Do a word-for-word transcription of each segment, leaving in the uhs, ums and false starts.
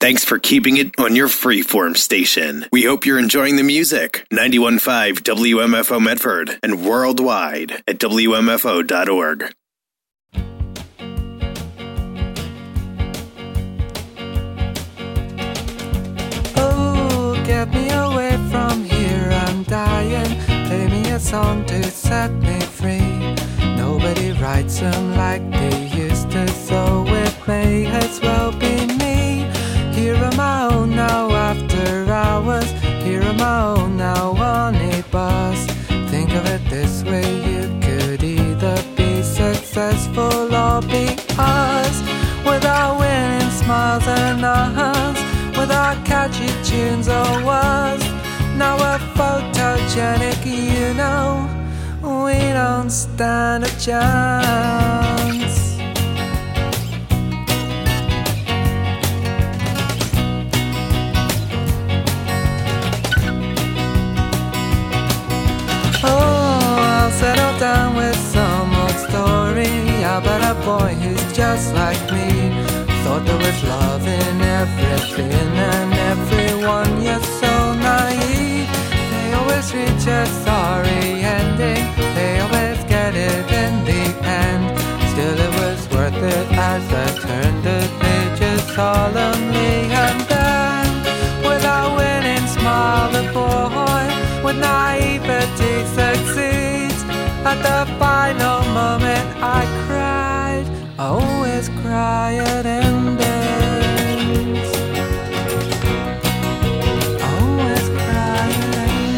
Thanks for keeping it on your freeform station. We hope you're enjoying the music. ninety-one point five W M F O Medford and worldwide at W M F O dot org. Oh, get me away from here, I'm dying. Play me a song to set me free. Nobody writes them like they used to, so it may as well be me. Here am I own now after hours. Here am I own now on a bus. Think of it this way, you could either be successful or be us. Without winning smiles and ahs, without catchy tunes or words. Now we're photogenic, you know, we don't stand a chance. Settle down with some old story about a boy who's just like me. Thought there was love in everything and everyone, you're so naive. They always reach a sorry ending, they always get it in the end. Still it was worth it as I turned the pages solemnly. And then, without winning, smile the boy with naivety succeeds. At the final moment I cried, I always cry at endings. I always cry at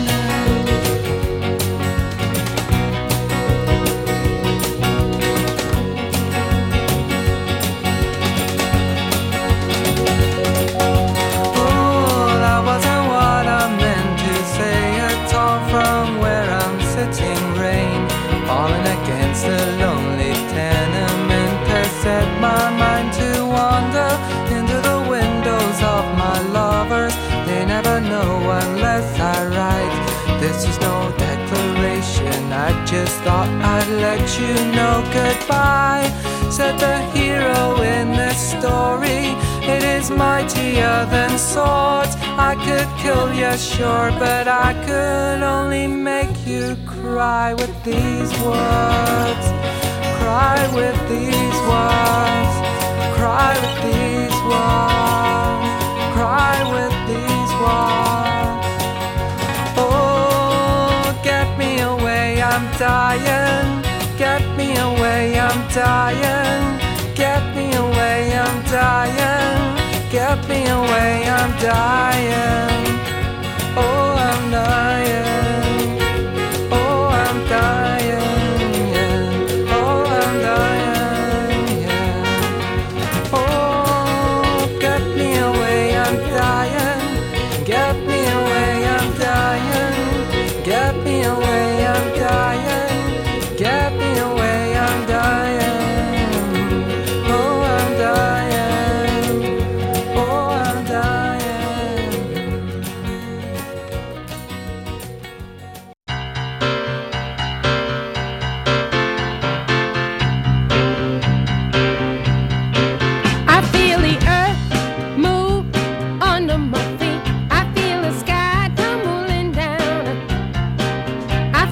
Oh, that wasn't what I meant to say at all. From where I'm sitting, rain falling against a lonely tenement has set my mind to wander into the windows of my lovers. They never know unless I write. This is no declaration, I just thought I'd let you know goodbye. Said the hero in this story, it is mightier than swords. I could kill you, sure, but I could only make you cry with these words. Cry with these words. Cry with these words. Cry with these words. Oh, get me away, I'm dying. Get me away, I'm dying. Get me away, I'm dying. Get me away, I'm dying. Oh, I'm dying. Oh, I'm dying, yeah. Oh, I'm dying, yeah. Oh, get me away, I'm dying. Get me away, I'm dying. Get me away, I'm dying. Get me away, I'm dying. Oh, I'm dying. Oh, I'm dying. I feel the earth move under my feet. I feel the sky tumbling down. I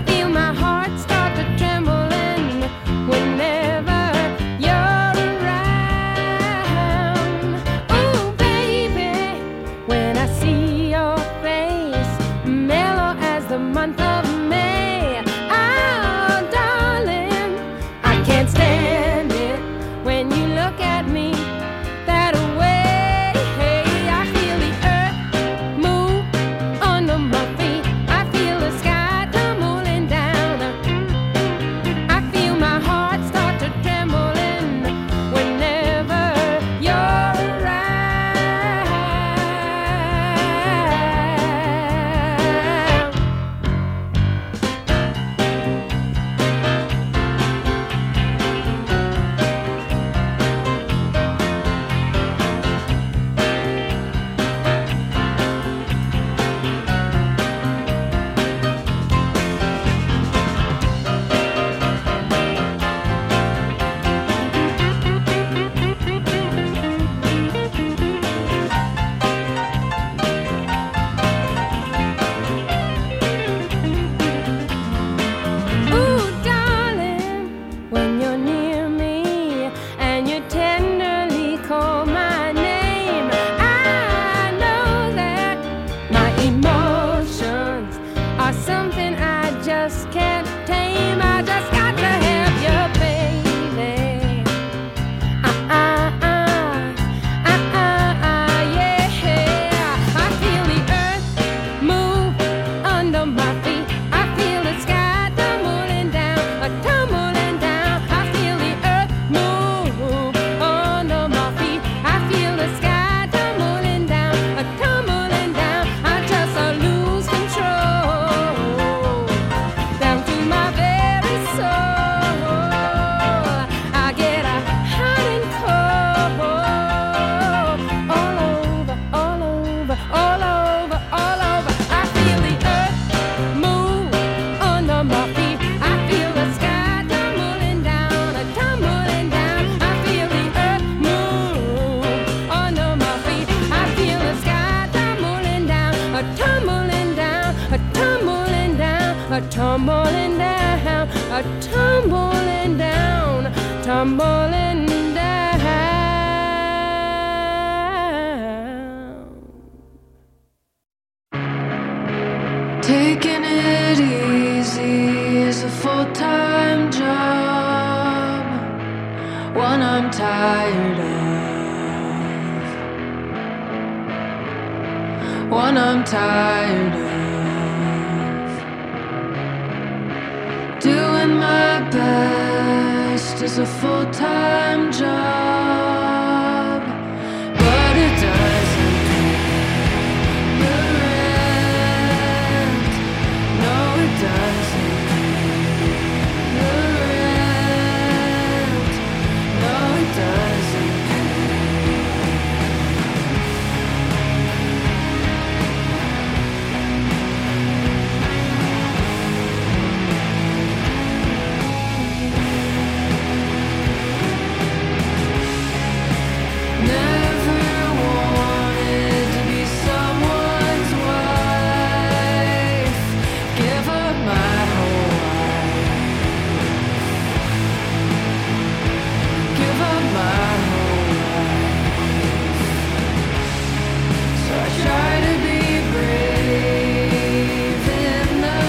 just can't tame. I just got to have you, baby. Uh uh uh, uh uh uh, yeah. I feel the earth move under my feet. I feel the sky tumbling down, a tumbling down. I feel the earth move under my feet. I feel the sky tumbling down, a tumbling down. I just uh, lose control down to my very soul. I get a hot and cold all over, all over, all over, all over. I feel the earth move under my feet. I feel the sky tumbling down, a tumbling down. I feel the earth move under my feet. I feel the sky tumbling down, a tumbling down, a tumbling down, a tumbling down, a tumbling down, tumbling down. Taking it easy is a full-time job, one I'm tired of, one I'm tired of. Doing my best is a full-time job, but it doesn't pay the rent. No, it doesn't pay the rent. No, it doesn't Never wanted to be someone's wife. Give up my whole life. Give up my whole life. So I try to be brave in the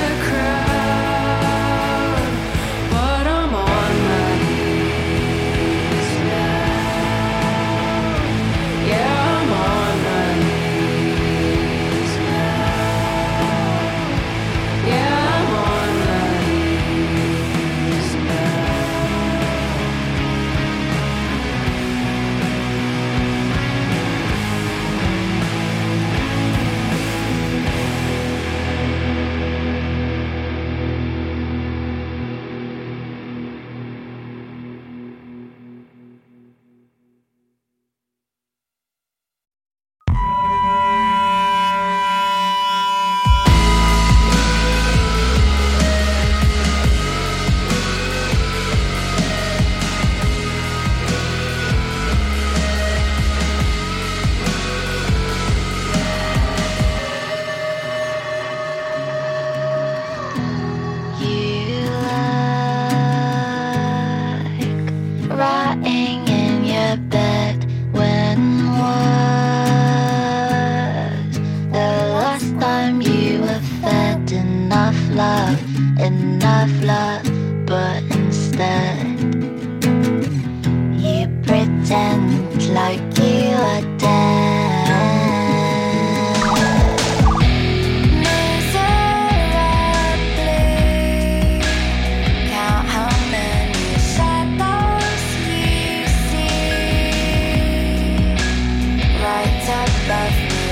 crowd, but I'm on my knees now. Yeah, I'm on my knees now. Yeah, I'm on my knees now. You like rotting in your bed. When was the last time you were fed enough love, enough love, but instead you pretend like you are dead. Miserably count how many shadows you see right above me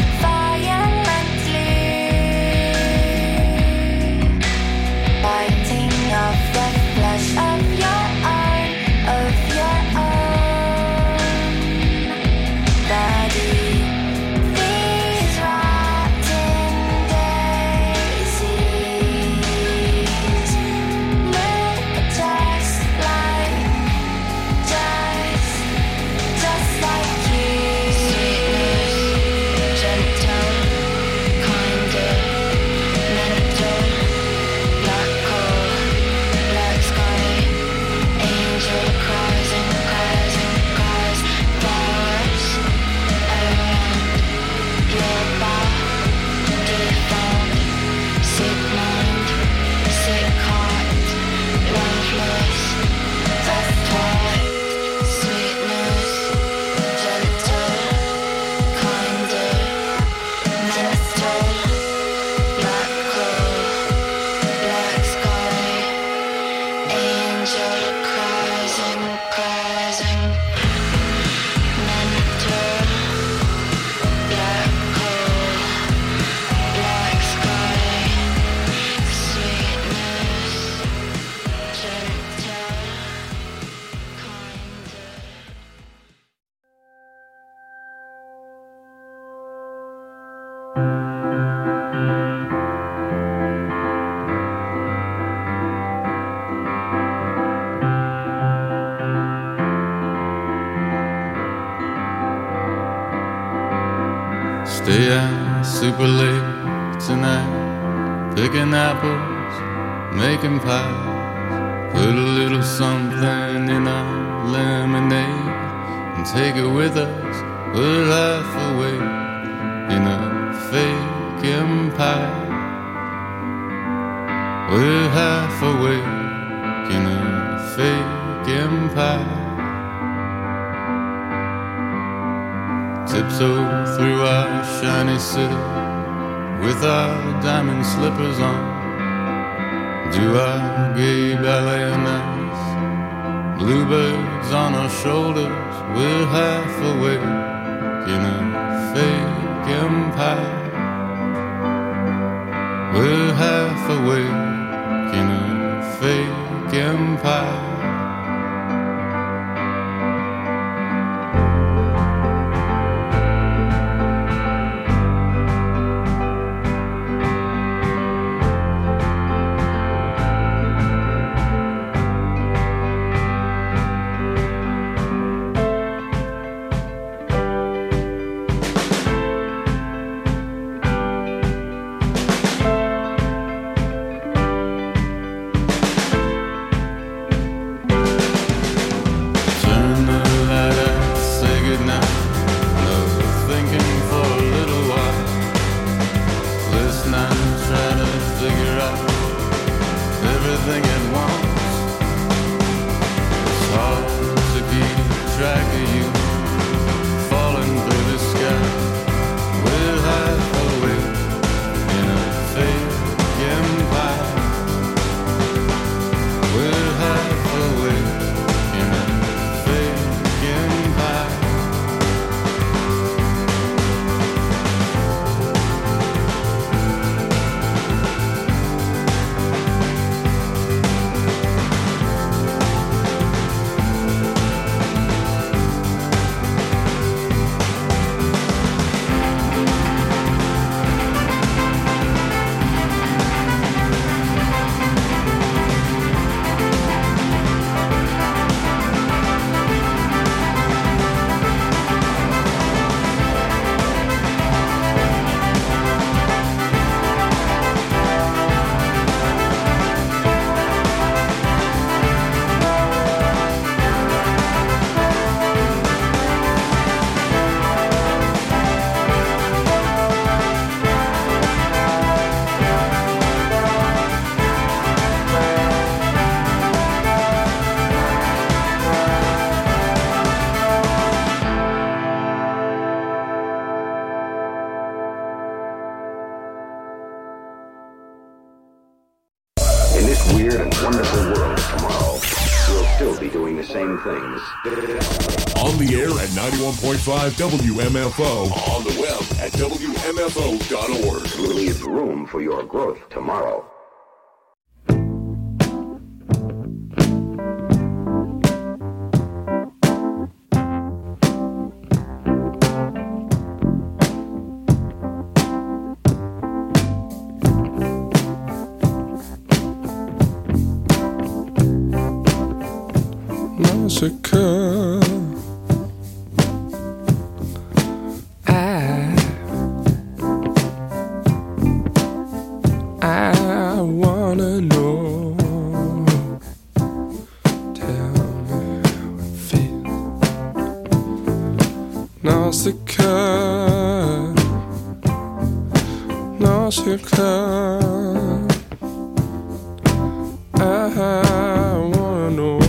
violently, biting off Stay out super late tonight, picking apples, making pies. Put a little something in our lemonade and take it with us. We're half awake in a fake empire. We're half awake in a fake empire. Tiptoe through our shiny city with our diamond slippers on. Do our gay ballet nights, bluebirds on our shoulders. We're half awake in a fake empire. We're half awake in a fake empire. On the air at ninety-one point five W M F O. On the web at W M F O dot org. Leave room for your growth tomorrow. Massacre. I, I wanna know. Tell me how it feels. Nausicaa, Nausicaa. I wanna know.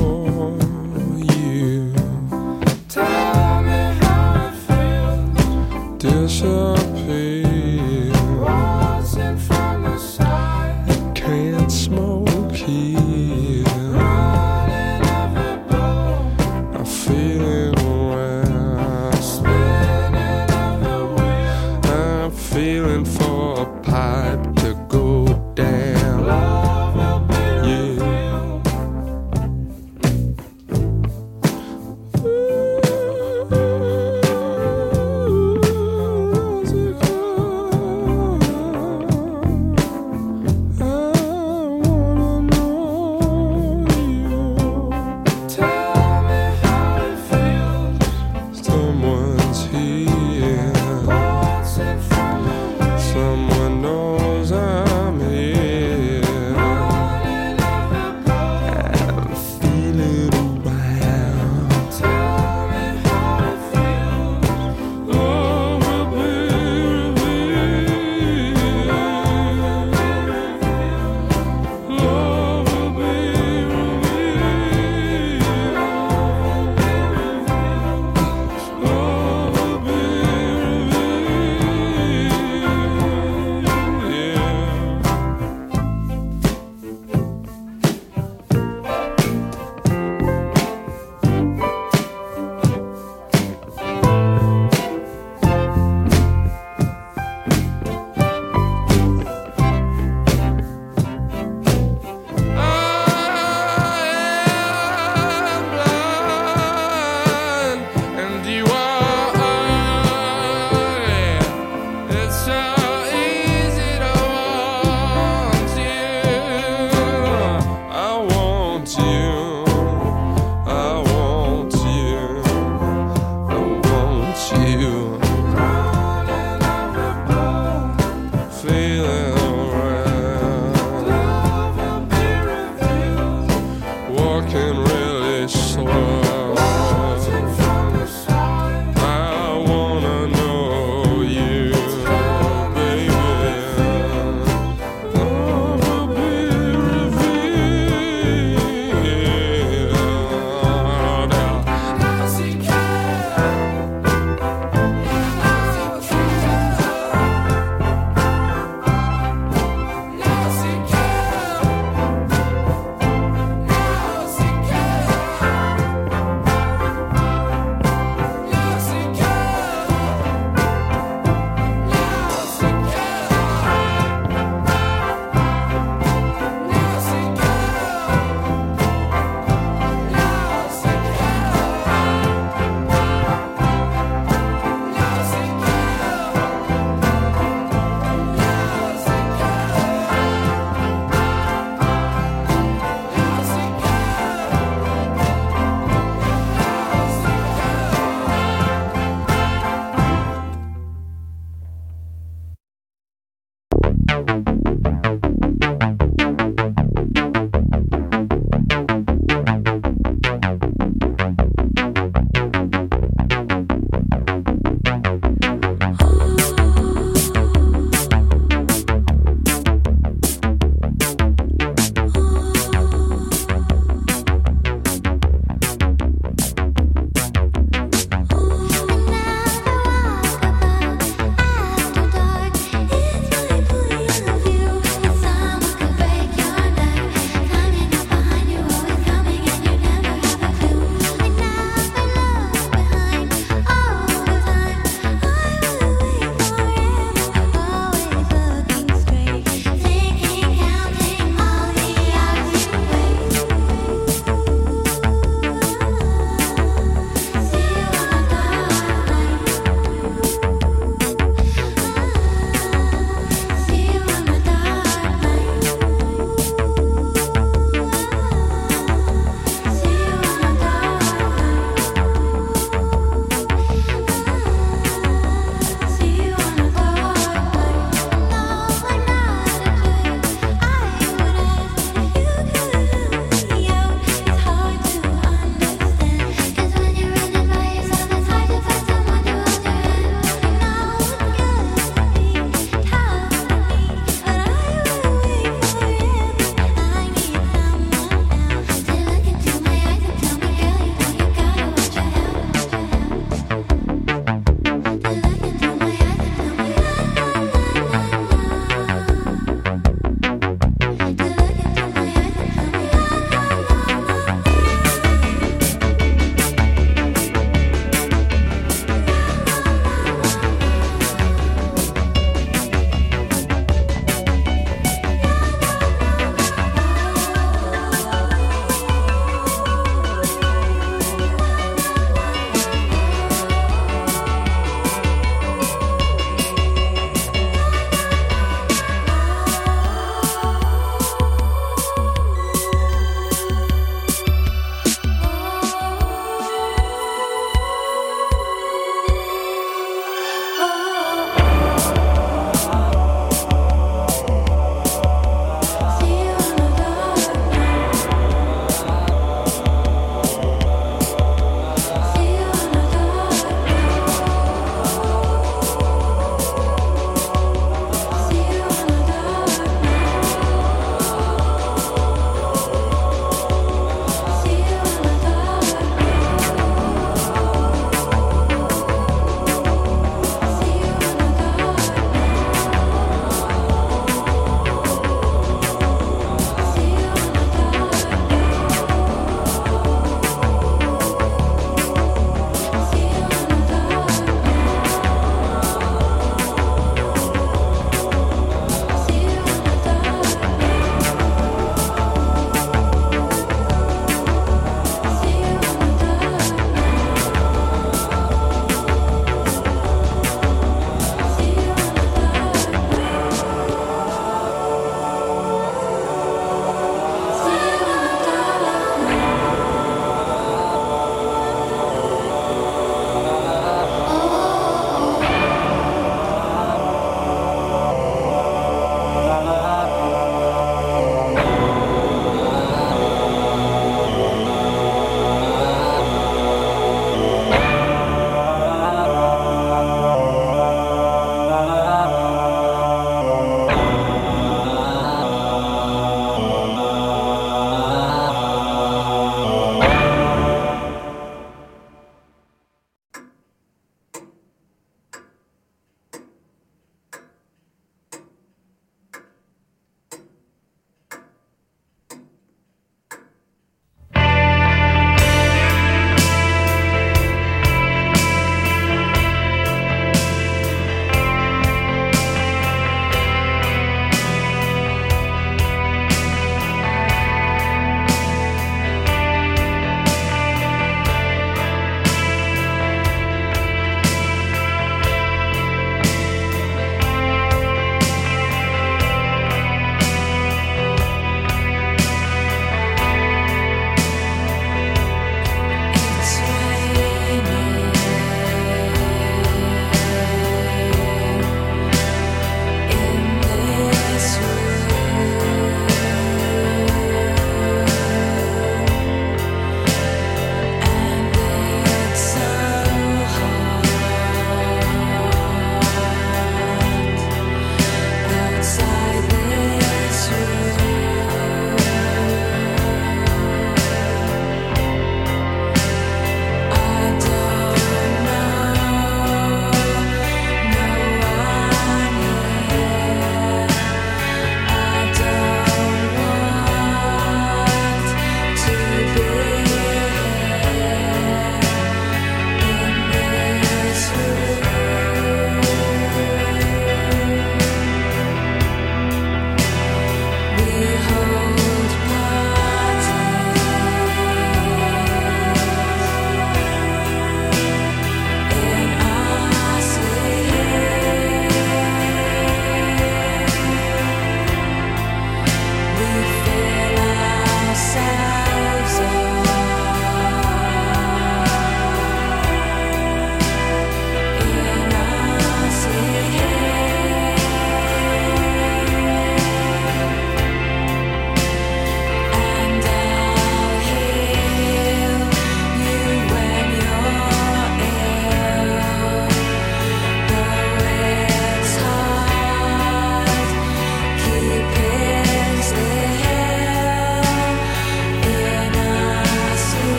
Disappear. Watching from the side. Can't smoke here. Running every blow. I feel it well. Spinning every wheel. I'm feeling for a pipe to go down. Love will be yeah. Real.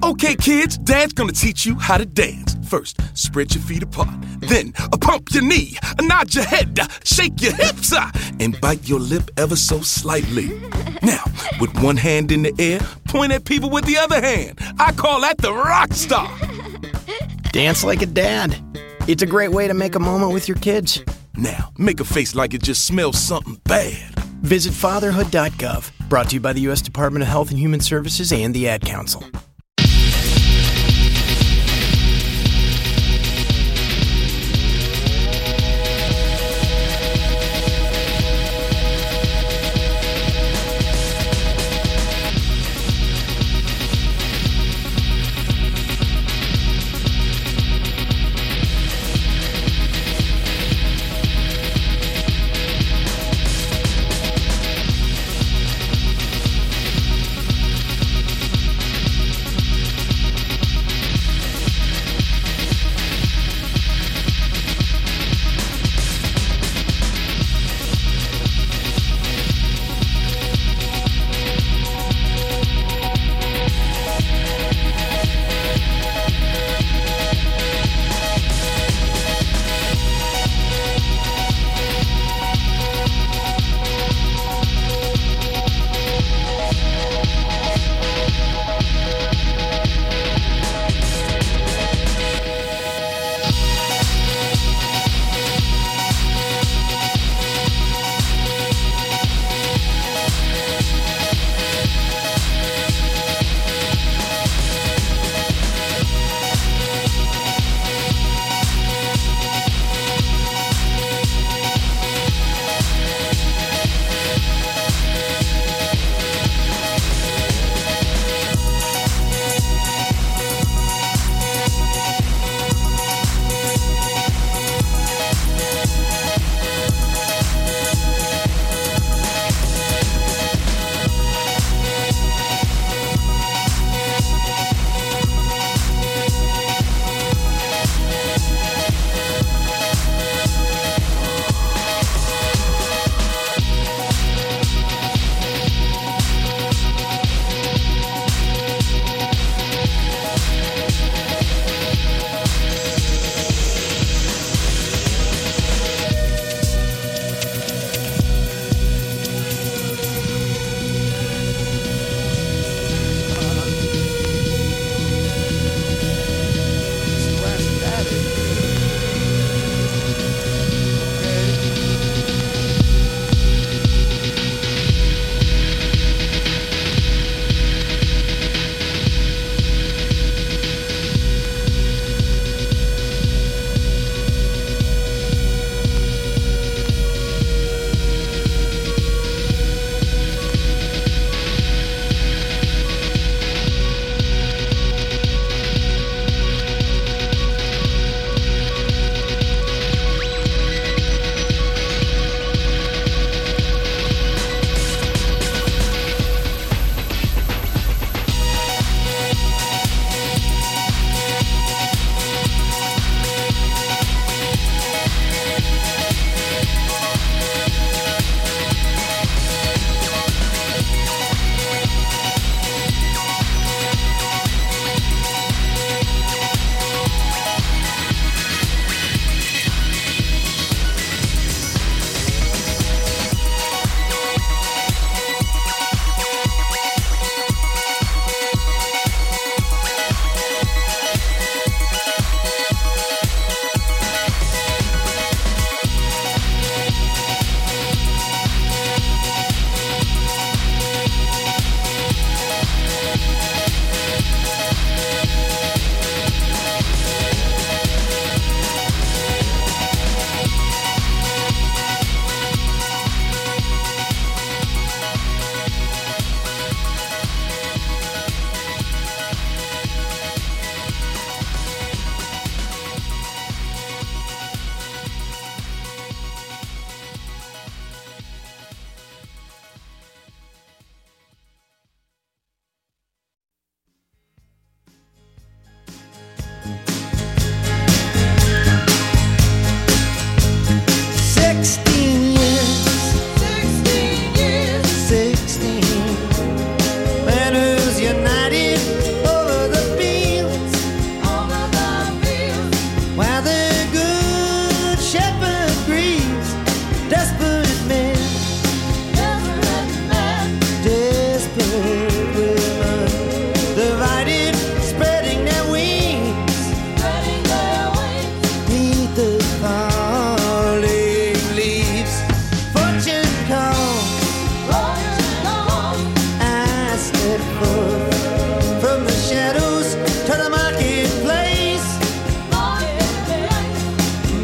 Okay, kids, Dad's gonna teach you how to dance. First, spread your feet apart. Then, uh, pump your knee, uh, nod your head, uh, shake your hips, uh, and bite your lip ever so slightly. Now, with one hand in the air, point at people with the other hand. I call that the rock star. Dance like a dad. It's a great way to make a moment with your kids. Now, make a face like it just smells something bad. Visit fatherhood dot gov. Brought to you by the U S Department of Health and Human Services and the Ad Council.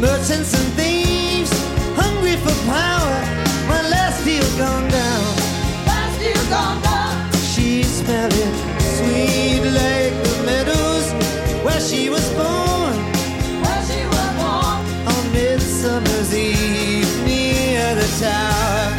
Merchants and thieves, hungry for power. My last deal gone down. Last deal gone down. She smelled it, sweet like the meadows where she was born. Where she was born. On Midsummer's Eve near the tower.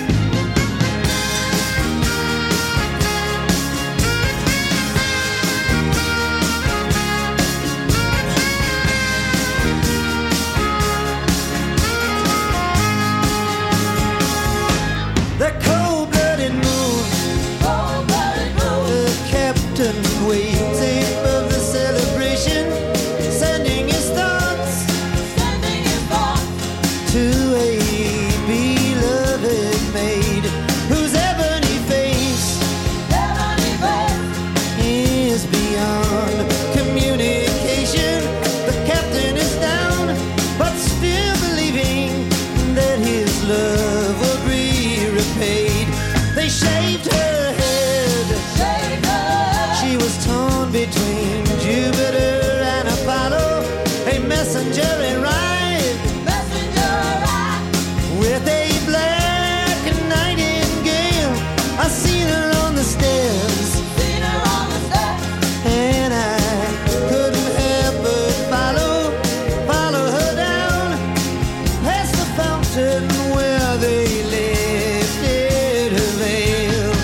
The cold-blooded moon, cold-blooded moon. The captain waiting for the celebration, sending his thoughts, sending his thoughts to a beloved maid whose ebony face, ebony face is beyond communication. The captain is down, but still believing that his love will be repaid. They shaved her head. Shaved her head. She was torn between Jupiter and Apollo. A messenger in ride. Messenger ride. With a black nightingale. I seen her on the stairs. Seen her on the stairs. And I couldn't help but follow, follow her down past the fountain where they lifted her veil.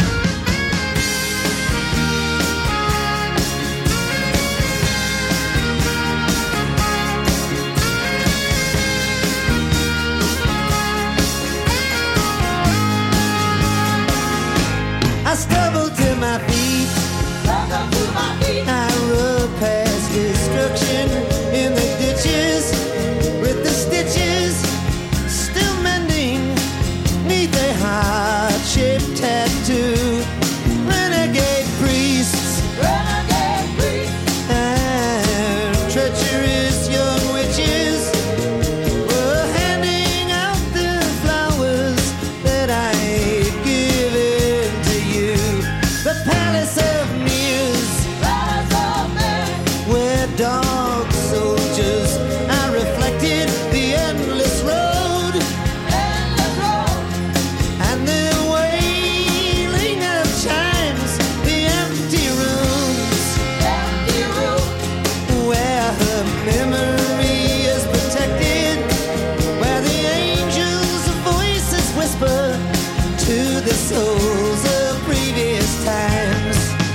I stumbled to my feet. Stumbled to my feet. I rode past destruction in the ditches with the stitches still mending neath a heart-shaped tattoo. Renegade priests, renegade priests, and treacherous young witches were handing out the flowers that I'd given to you. The palace of Muse, palace of Muse, where dog soldiers I reflected the endless road, endless road, and the wailing of chimes, the empty rooms, empty rooms, where her memory is protected, where the angels' voices whisper to the souls of previous times.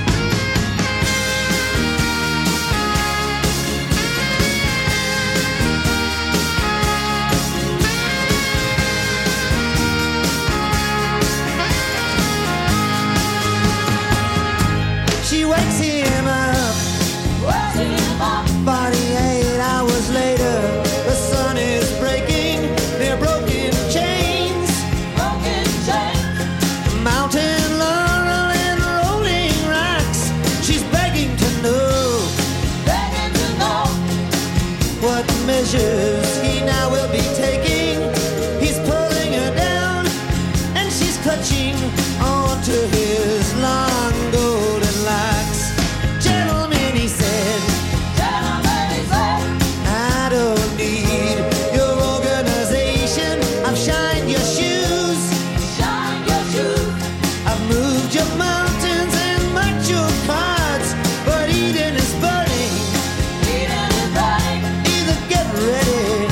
She wakes him up, wakes him up. forty-eight hours later, the sun is breaking near broken chains, broken chains. Mountain laurel and rolling rocks. She's begging to know, begging to know what measures he now will be taking. He's pulling her down, and she's clutching onto his long golden locks. Gentlemen, he said, gentlemen, he said, I don't need your organization. I've shined your shoes, shined your shoes. I've moved your mountains and marked your cards, but Eden is burning, Eden is burning. Either get ready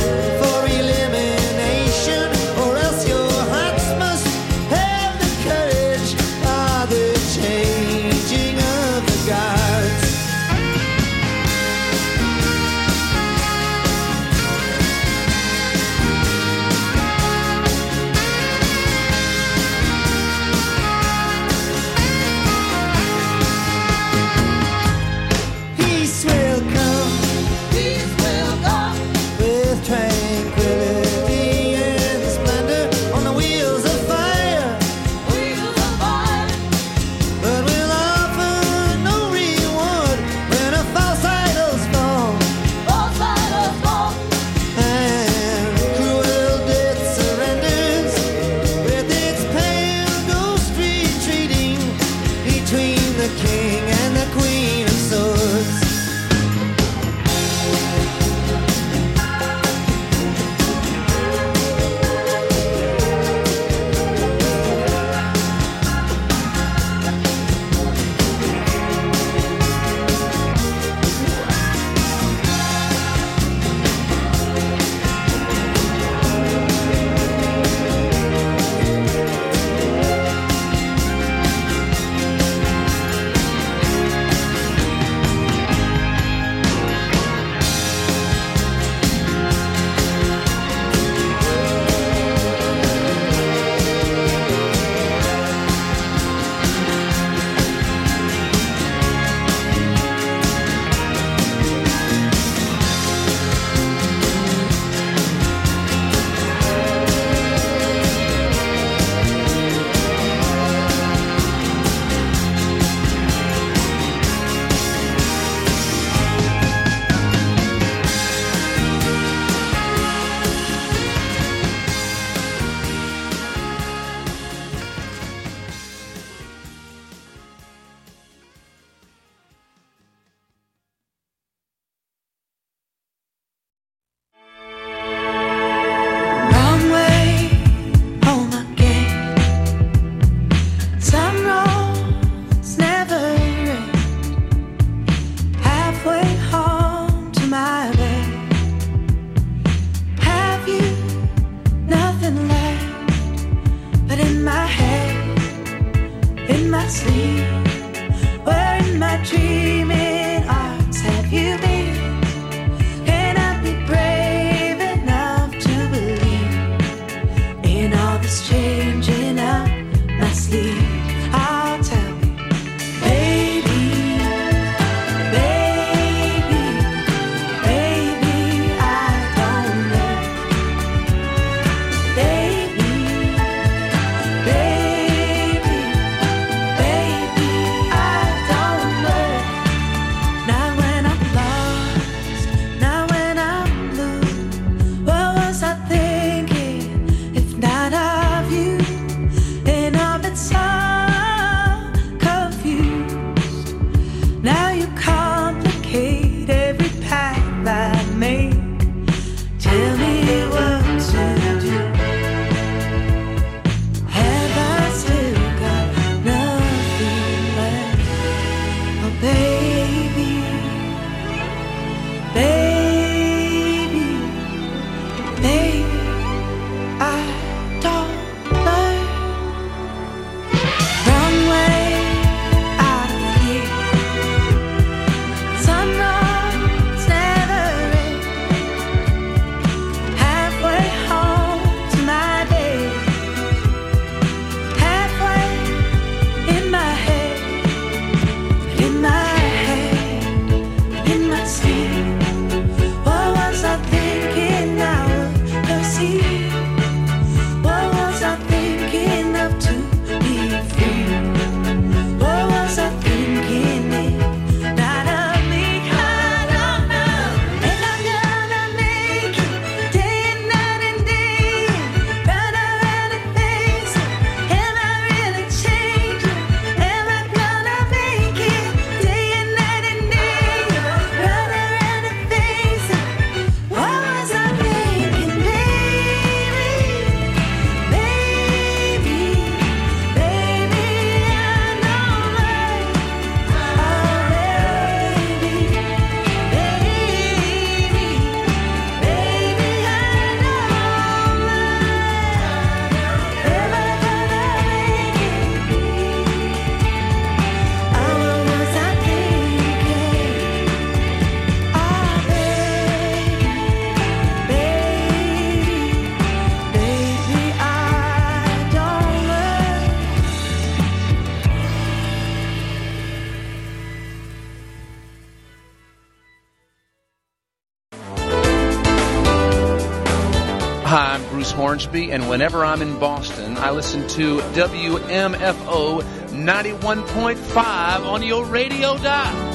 Hi, I'm Bruce Hornsby, and whenever I'm in Boston, I listen to W M F O ninety-one point five on your radio dial.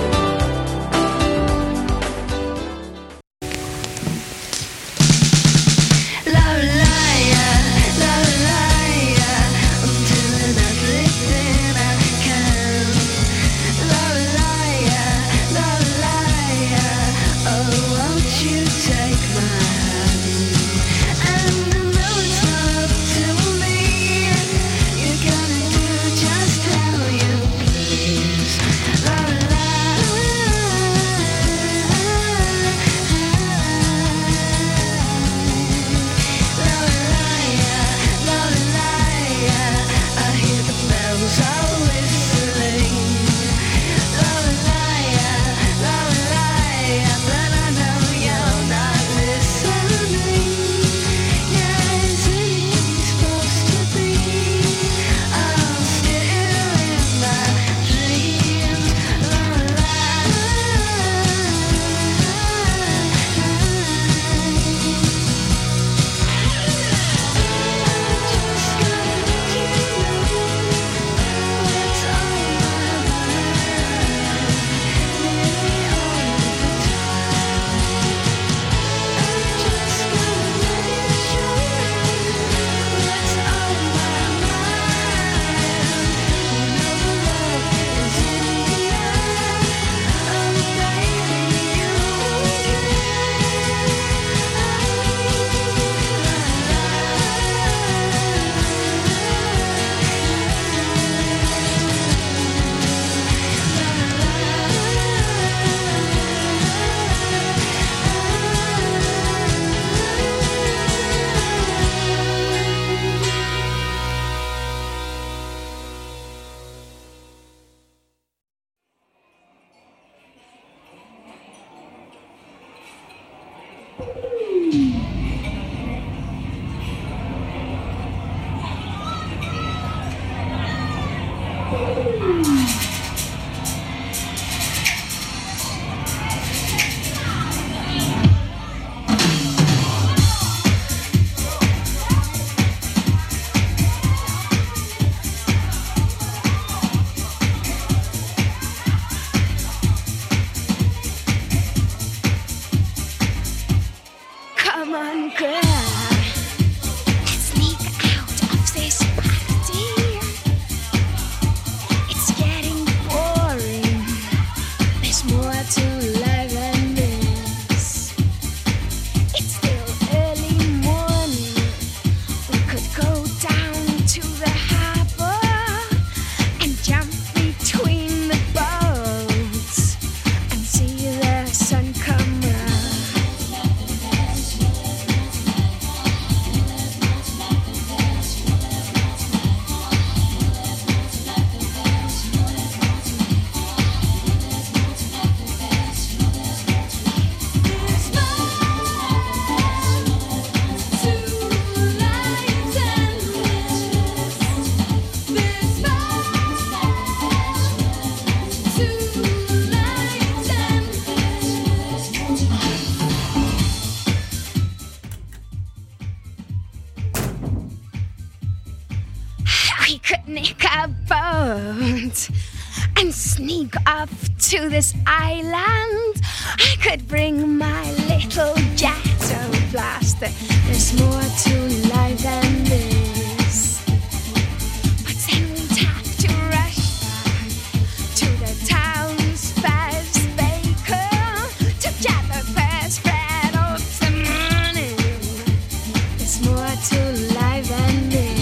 And sneak off to this island. I could bring my little ghetto blaster. There's more to life than this. But then we'd have to rush back to the town's best baker to get the first bread of the morning. There's more to life than this.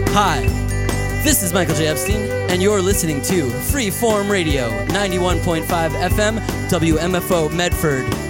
Hi, this is Michael J. Epstein, and you're listening to Freeform Radio, ninety-one point five F M, W M F O Medford.